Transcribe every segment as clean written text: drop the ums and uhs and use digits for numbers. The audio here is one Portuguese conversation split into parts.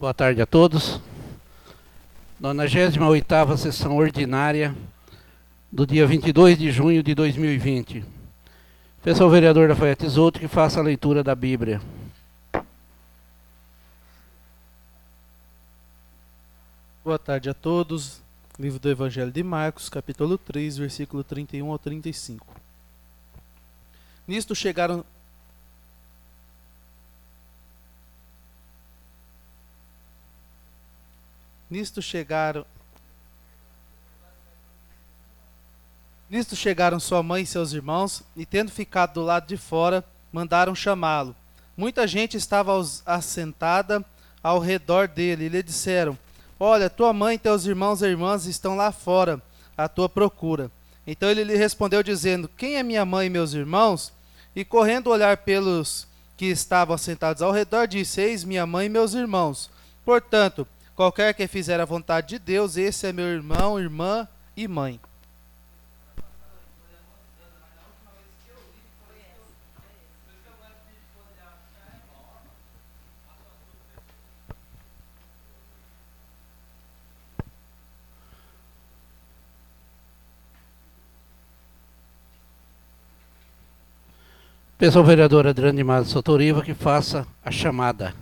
Boa tarde a todos. 98ª sessão ordinária do dia 22 de junho de 2020. Peço ao vereador Lafayette Zotto que faça a leitura da Bíblia. Boa tarde a todos. Livro do Evangelho de Marcos, capítulo 3, versículo 31 ao 35. Nisto chegaram sua mãe e seus irmãos, e tendo ficado do lado de fora, mandaram chamá-lo. Muita gente estava assentada ao redor dele, e lhe disseram: Olha, tua mãe e teus irmãos e irmãs estão lá fora, à tua procura. Então ele lhe respondeu dizendo: Quem é minha mãe e meus irmãos? E correndo olhar pelos que estavam assentados ao redor, disse: Eis minha mãe e meus irmãos. Portanto, qualquer que fizer a vontade de Deus, esse é meu irmão, irmã e mãe. Peço ao vereador Adriano de Matos Sotoriva que faça a chamada.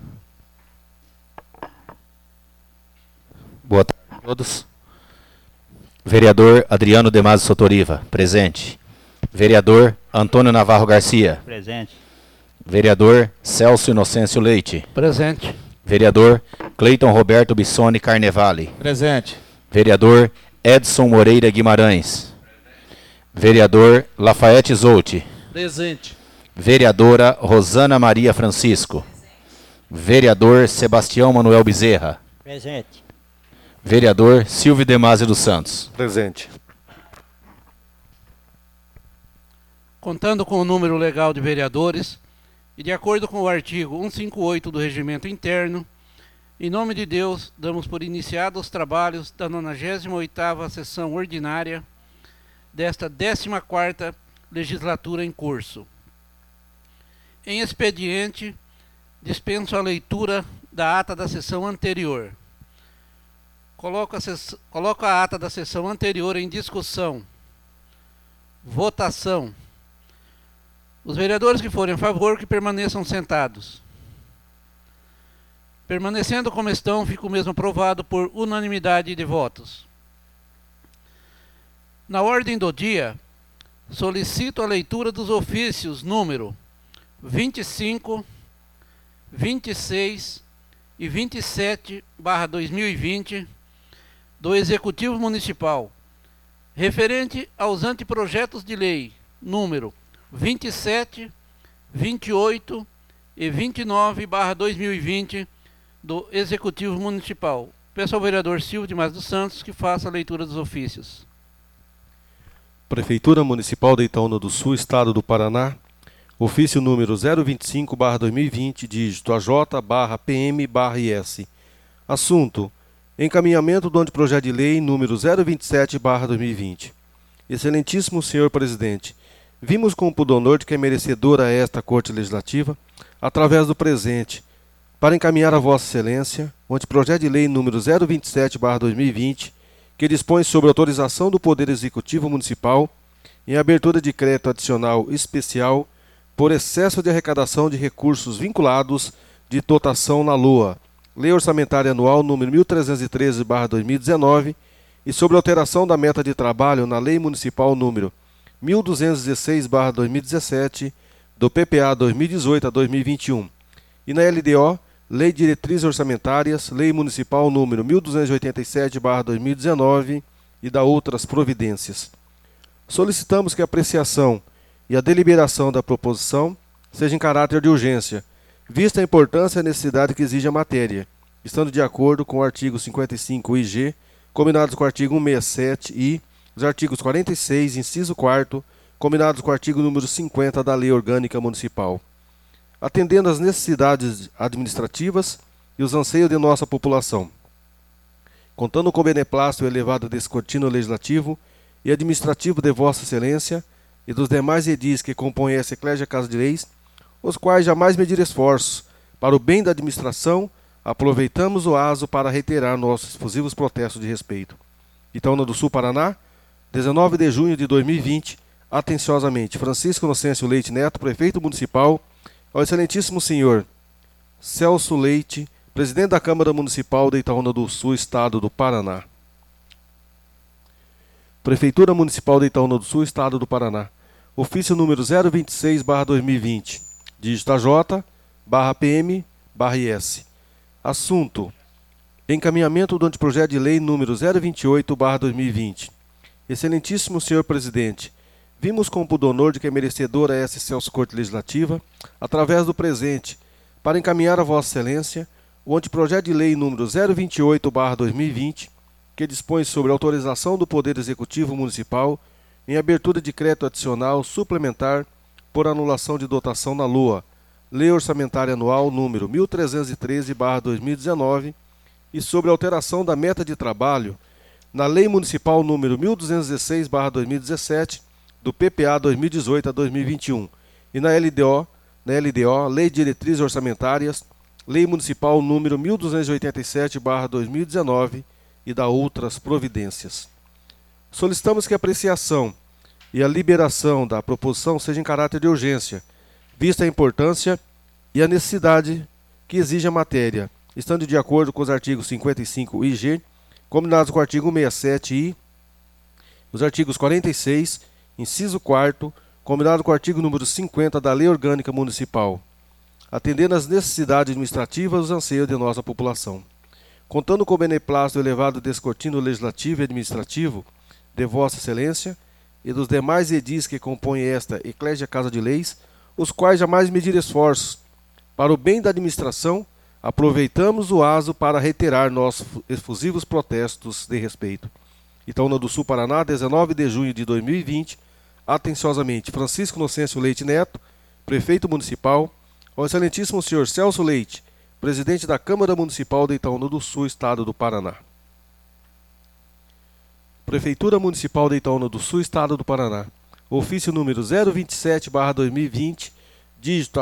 Boa tarde a todos. Vereador Adriano de Matos Sotoriva, presente. Vereador Antônio Navarro Garcia. Presente. Vereador Celso Inocêncio Leite. Presente. Vereador Cleiton Roberto Bissoni Carnevale. Presente. Vereador Edson Moreira Guimarães. Vereador Lafayette Zotto. Presente. Vereadora Rosana Maria Francisco. Vereador Sebastião Manuel Bezerra. Presente. Vereador Silvio Demásio dos Santos. Presente. Contando com o número legal de vereadores e de acordo com o artigo 158 do Regimento Interno, em nome de Deus, damos por iniciados os trabalhos da 98ª sessão ordinária desta 14ª legislatura em curso. Em expediente, dispenso a leitura da ata da sessão anterior. Coloco a ata da sessão anterior em discussão. Votação. Os vereadores que forem a favor, que permaneçam sentados. Permanecendo como estão, fica o mesmo aprovado por unanimidade de votos. Na ordem do dia, solicito a leitura dos ofícios número 25, 26 e 27/2020 do Executivo Municipal, referente aos anteprojetos de lei número 27, 28 e 29/2020 do Executivo Municipal. Peço ao vereador Silvio Demásio dos Santos que faça a leitura dos ofícios. Prefeitura Municipal de Itaúna do Sul, Estado do Paraná, ofício número 025/2020, dígito AJ/PM/IS. Assunto: encaminhamento do anteprojeto de lei número 027/2020. Excelentíssimo senhor presidente, vimos com o pudor de que é merecedora a esta Corte Legislativa, através do presente, para encaminhar a Vossa Excelência o anteprojeto de lei número 027/2020, que dispõe sobre autorização do Poder Executivo Municipal em abertura de crédito adicional especial por excesso de arrecadação de recursos vinculados de dotação na LOA, Lei Orçamentária Anual número 1313/2019, e sobre alteração da meta de trabalho na Lei Municipal número 1216/2017, do PPA 2018 a 2021, e na LDO, Lei de Diretrizes Orçamentárias, Lei Municipal número 1287/2019 e da outras providências. Solicitamos que a apreciação e a deliberação da proposição seja em caráter de urgência, vista a importância e a necessidade que exige a matéria, estando de acordo com o artigo 55-IG, combinados com o artigo 167 e os artigos 46, inciso 4º, combinados com o artigo número 50 da Lei Orgânica Municipal. Atendendo às necessidades administrativas e os anseios de nossa população. Contando com o beneplácito elevado desse contínuo legislativo e administrativo de Vossa Excelência e dos demais edis que compõem essa Eclésia Casa de Leis, os quais jamais medir esforços para o bem da administração, Aproveitamos o aso para reiterar nossos efusivos protestos de respeito. Itaúna do Sul, Paraná, 19 de junho de 2020, atenciosamente, Francisco Inocêncio Leite Neto, prefeito municipal, ao excelentíssimo senhor Celso Leite, presidente da Câmara Municipal de Itaúna do Sul, Estado do Paraná. Prefeitura Municipal de Itaúna do Sul, Estado do Paraná. Ofício número 026/2020, dígito AJ/PM/IS. Assunto: encaminhamento do anteprojeto de lei número 028/2020. Excelentíssimo senhor presidente, vimos com o pudor de que é merecedora essa excelsa Corte Legislativa, através do presente, para encaminhar a Vossa Excelência o anteprojeto de lei número 028/2020, que dispõe sobre a autorização do Poder Executivo Municipal em abertura de crédito adicional suplementar por anulação de dotação na LOA, Lei Orçamentária Anual número 1313/2019, e sobre a alteração da meta de trabalho na Lei Municipal número 1216/2017, do PPA 2018 a 2021, e na LDO, Lei de Diretrizes Orçamentárias, Lei Municipal número 1287/2019 e da outras providências. Solicitamos que a apreciação e a liberação da proposição seja em caráter de urgência, vista a importância e a necessidade que exige a matéria, estando de acordo com os artigos 55 e G, combinados com o artigo 67 e os artigos 46, inciso 4º, combinado com o artigo número 50 da Lei Orgânica Municipal, atendendo às necessidades administrativas e os anseios de nossa população. Contando com o beneplácito do elevado descortino legislativo e administrativo de Vossa Excelência e dos demais edis que compõem esta Eclésia Casa de Leis, os quais jamais medir esforços para o bem da administração, aproveitamos o aso para reiterar nossos efusivos protestos de respeito. Itaúna do Sul, Paraná, 19 de junho de 2020, atenciosamente, Francisco Inocêncio Leite Neto, prefeito municipal, ao excelentíssimo senhor Celso Leite, presidente da Câmara Municipal de Itaúna do Sul, Estado do Paraná. Prefeitura Municipal de Itaúna do Sul, Estado do Paraná. Ofício número 027/2020, dígito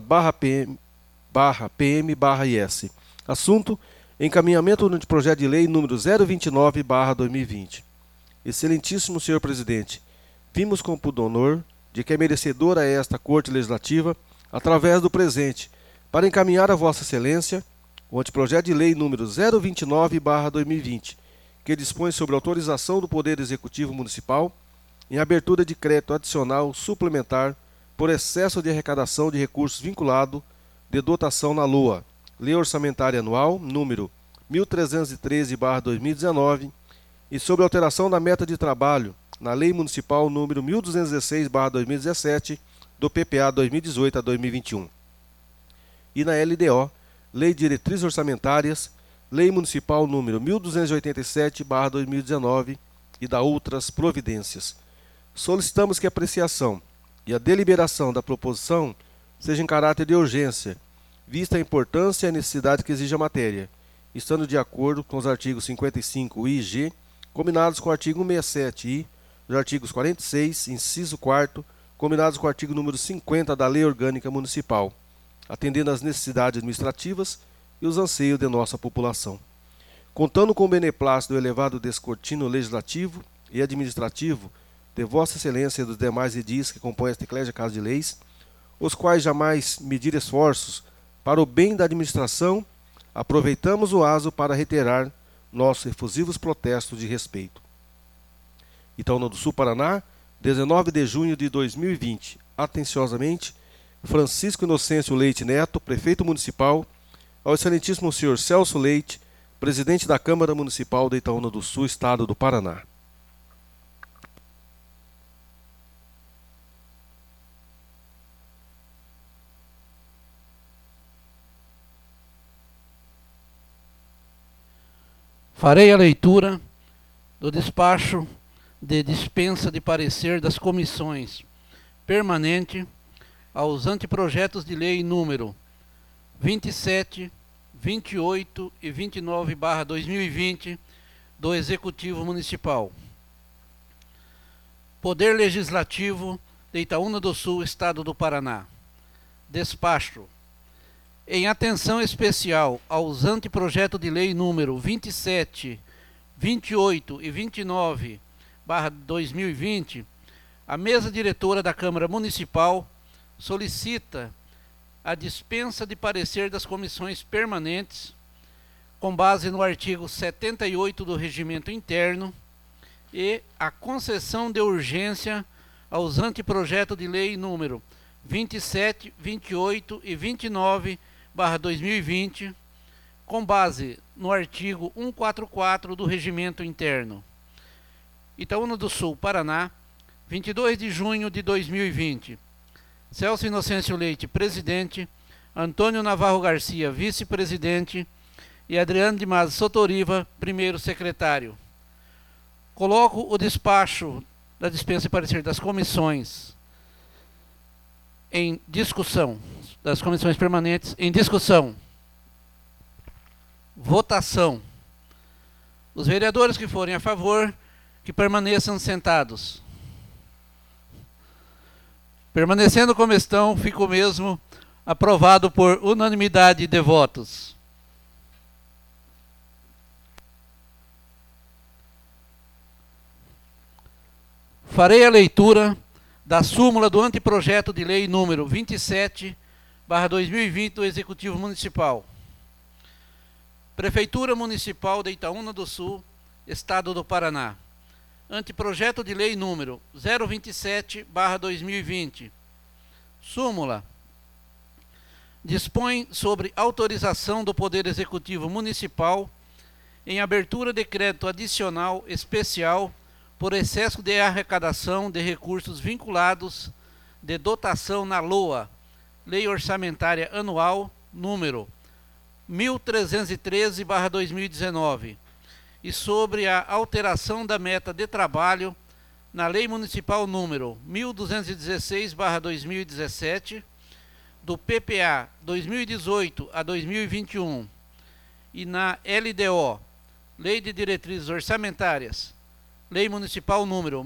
AJ/PM/IS. Assunto: encaminhamento do anteprojeto de lei número 029/2020. Excelentíssimo senhor presidente, vimos com pudor de que é merecedora esta Corte Legislativa, através do presente, para encaminhar a Vossa Excelência o anteprojeto de lei número 029/2020, que dispõe sobre a autorização do Poder Executivo Municipal em abertura de crédito adicional suplementar por excesso de arrecadação de recursos vinculado de dotação na LOA, Lei Orçamentária Anual número 1313/2019, e sobre a alteração da meta de trabalho na Lei Municipal número 1216/2017, do PPA 2018 a 2021. E na LDO, Lei de Diretrizes Orçamentárias, Lei Municipal número 1287/2019 e da outras providências. Solicitamos que a apreciação e a deliberação da proposição seja em caráter de urgência, vista a importância e a necessidade que exige a matéria, estando de acordo com os artigos 55 e G, combinados com o artigo 67 e os artigos 46, inciso 4º, combinados com o artigo número 50 da Lei Orgânica Municipal, atendendo às necessidades administrativas e os anseios de nossa população. Contando com o beneplácito do elevado descortino legislativo e administrativo de Vossa Excelência e dos demais edis que compõem esta Eclésia Casa de Leis, os quais jamais medir esforços para o bem da administração, aproveitamos o aso para reiterar nossos efusivos protestos de respeito. Itaúna do Sul, Paraná, 19 de junho de 2020. Atenciosamente, Francisco Inocêncio Leite Neto, prefeito municipal, ao excelentíssimo senhor Celso Leite, presidente da Câmara Municipal de Itaúna do Sul, Estado do Paraná. Farei a leitura do despacho de dispensa de parecer das comissões permanente aos anteprojetos de lei número 27, 28 e 29/2020 do Executivo Municipal. Poder Legislativo de Itaúna do Sul, Estado do Paraná. Despacho. em atenção especial aos anteprojetos de lei número 27, 28 e 29/2020, a mesa diretora da Câmara Municipal solicita a dispensa de parecer das comissões permanentes, com base no artigo 78 do Regimento Interno, e a concessão de urgência aos anteprojetos de lei número 27, 28 e 29/2020, com base no artigo 144 do Regimento Interno. Itaúna do Sul, Paraná, 22 de junho de 2020. Celso Inocêncio Leite, presidente, Antônio Navarro Garcia, vice-presidente, e Adriano de Maza Sotoriva, primeiro secretário. Coloco o despacho da dispensa de parecer das comissões em discussão, das comissões permanentes em discussão. Votação. Os vereadores que forem a favor, que permaneçam sentados. Permanecendo como estão, fica o mesmo aprovado por unanimidade de votos. Farei a leitura da súmula do anteprojeto de lei número 27/2020 do Executivo Municipal. Prefeitura Municipal de Itaúna do Sul, Estado do Paraná. Anteprojeto de lei número 027/2020. Súmula. Dispõe sobre autorização do Poder Executivo Municipal em abertura de crédito adicional especial por excesso de arrecadação de recursos vinculados de dotação na LOA, Lei Orçamentária Anual, número 1313/2019, e sobre a alteração da meta de trabalho na Lei Municipal número 1216/2017, do PPA 2018 a 2021, e na LDO, Lei de Diretrizes Orçamentárias, Lei Municipal número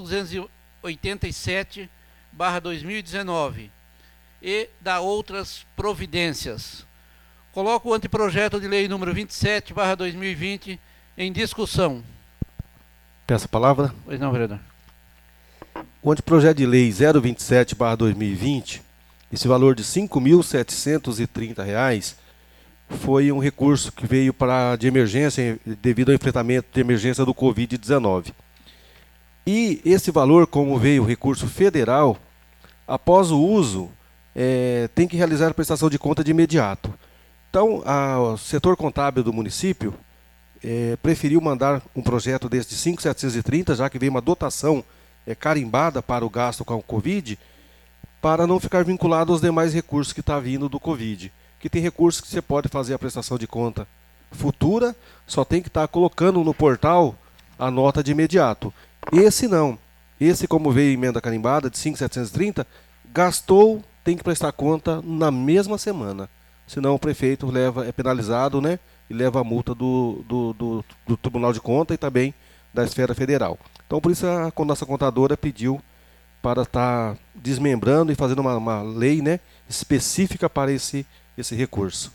1287/2019, e da outras providências. Coloco o anteprojeto de lei número 27/2020 em discussão. Peço a palavra. Pois não, vereador. O anteprojeto de lei 027/2020, esse valor de R$ 5.730, foi um recurso que veio de emergência, devido ao enfrentamento de emergência do Covid-19. E esse valor, como veio o recurso federal, após o uso, tem que realizar a prestação de conta de imediato. Então, o setor contábil do município preferiu mandar um projeto desse de 5.730, já que veio uma dotação carimbada para o gasto com o Covid, para não ficar vinculado aos demais recursos que está vindo do Covid. Que tem recursos que você pode fazer a prestação de conta futura, só tem que estar colocando no portal a nota de imediato. Esse não. Esse, como veio emenda carimbada de 5.730, gastou, tem que prestar conta na mesma semana. Senão o prefeito é penalizado, né? E leva a multa do Tribunal de Conta e também da esfera federal. Então, por isso a nossa contadora pediu para estar desmembrando e fazendo uma lei, né, específica para esse recurso.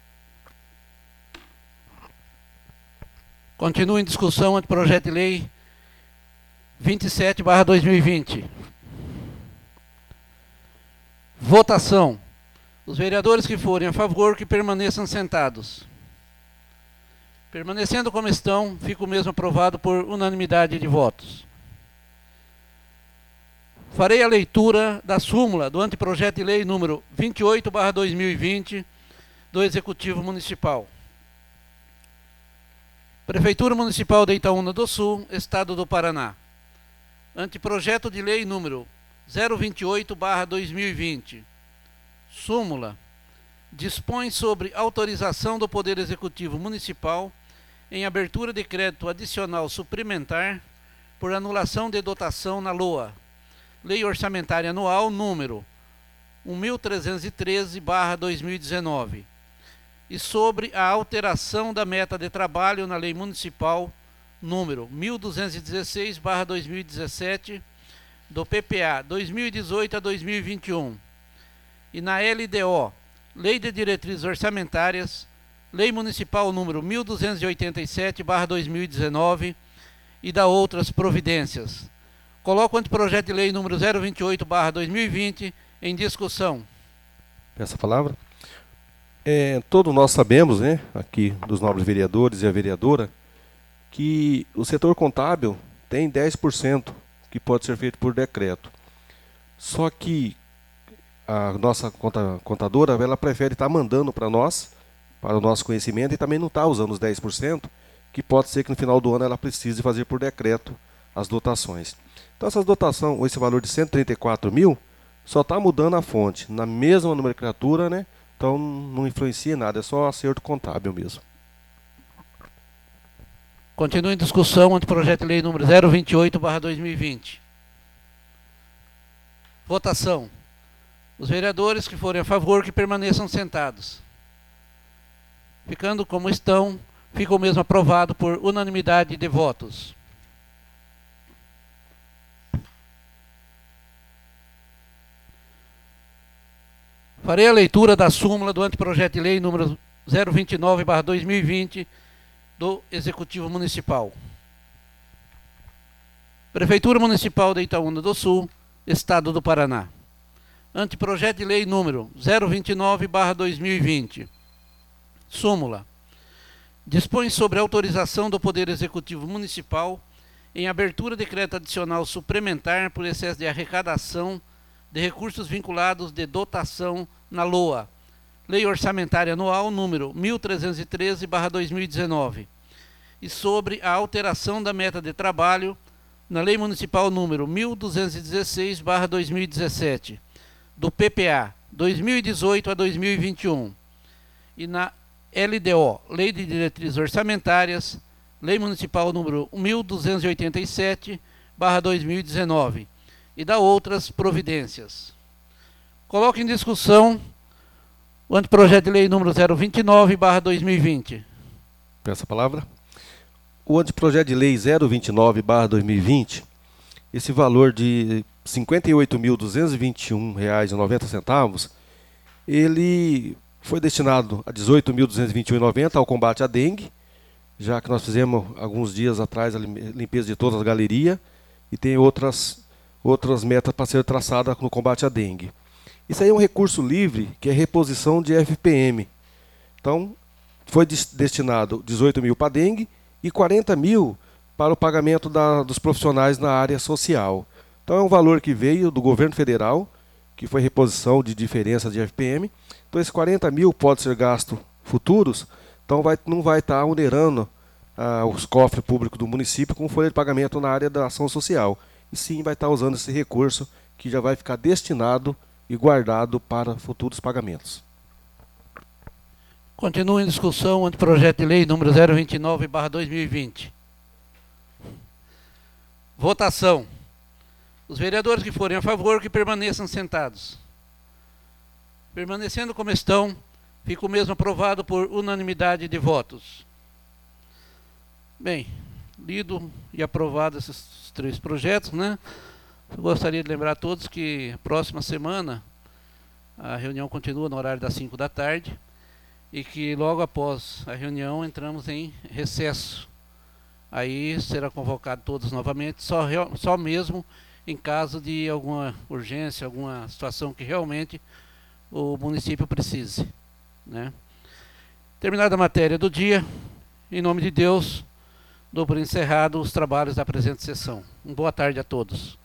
Continua em discussão o anteprojeto de lei 27/2020. Votação. Os vereadores que forem a favor, que permaneçam sentados. Permanecendo como estão, fica o mesmo aprovado por unanimidade de votos. Farei a leitura da súmula do anteprojeto de lei número 28/2020 do Executivo Municipal. Prefeitura Municipal de Itaúna do Sul, Estado do Paraná. Anteprojeto de lei número 028/2020. Súmula. Dispõe sobre autorização do Poder Executivo Municipal em abertura de crédito adicional suplementar por anulação de dotação na LOA, Lei Orçamentária Anual número 1313/2019, e sobre a alteração da meta de trabalho na Lei Municipal número 1216/2017, do PPA 2018 a 2021, e na LDO, Lei de Diretrizes Orçamentárias, Lei Municipal número 1287/2019 e da outras providências. Coloco o anteprojeto de lei número 028/2020 em discussão. Peço a palavra. Todos nós sabemos, né, aqui dos nobres vereadores e a vereadora, que o setor contábil tem 10% que pode ser feito por decreto. Só que a nossa contadora, ela prefere estar mandando para nós, para o nosso conhecimento, e também não está usando os 10%, que pode ser que no final do ano ela precise fazer por decreto as dotações. Então essas dotações, esse valor de 134 mil, só está mudando a fonte, na mesma nomenclatura, né? Então não influencia em nada, é só acerto contábil mesmo. Continua em discussão o anteprojeto de lei número 028/2020. Votação. Os vereadores que forem a favor, que permaneçam sentados. Ficando como estão, fica o mesmo aprovado por unanimidade de votos. Farei a leitura da súmula do anteprojeto de lei número 029/2020 do Executivo Municipal. Prefeitura Municipal de Itaúna do Sul, Estado do Paraná. Anteprojeto de lei número 029/2020. Súmula. Dispõe sobre a autorização do Poder Executivo Municipal em abertura de crédito adicional suplementar por excesso de arrecadação de recursos vinculados de dotação na LOA, Lei Orçamentária Anual número 1313/2019, e sobre a alteração da meta de trabalho na Lei Municipal número 1216/2017, do PPA 2018 a 2021, e na LDO, Lei de Diretrizes Orçamentárias, Lei Municipal número 1287/2019, e da outras providências. Coloco em discussão o anteprojeto de lei número 029/2020. Peço a palavra. O anteprojeto de lei 029/2020, esse valor de R$ 58.221,90, ele foi destinado a R$ 18.221,90 ao combate à dengue, já que nós fizemos alguns dias atrás a limpeza de todas as galerias e tem outras metas para ser traçadas no combate à dengue. Isso aí é um recurso livre, que é reposição de FPM. Então, foi destinado 18 mil para dengue e 40 mil para o pagamento dos profissionais na área social. Então, é um valor que veio do governo federal, que foi reposição de diferença de FPM. Então, esses 40 mil pode ser gasto futuros, então não vai estar onerando os cofres públicos do município com folha de pagamento na área da ação social. E sim, vai estar usando esse recurso que já vai ficar destinado e guardado para futuros pagamentos. Continua em discussão o anteprojeto de lei número 029/2020. Votação. Os vereadores que forem a favor, que permaneçam sentados. Permanecendo como estão, fica o mesmo aprovado por unanimidade de votos. Bem, lido e aprovado esses 3 projetos, né? Eu gostaria de lembrar a todos que a próxima semana a reunião continua no horário das 5 da tarde e que logo após a reunião entramos em recesso. Aí será convocado todos novamente, só mesmo em caso de alguma urgência, alguma situação que realmente o município precise, né? Terminada a matéria do dia, em nome de Deus, dou por encerrado os trabalhos da presente sessão. Boa tarde a todos.